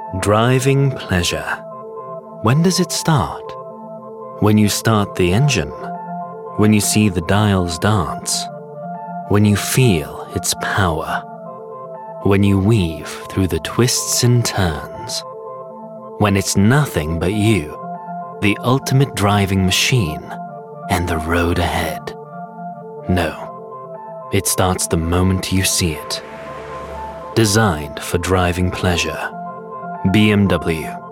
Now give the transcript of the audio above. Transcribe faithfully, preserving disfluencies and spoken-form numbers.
Driving pleasure. When does it start? When you start the engine? When you see the dials dance? When you feel its power? When you weave through the twists and turns? When it's nothing but you, the ultimate driving machine, and the road ahead? No, it starts the moment you see it. Designed for driving pleasure. B M W.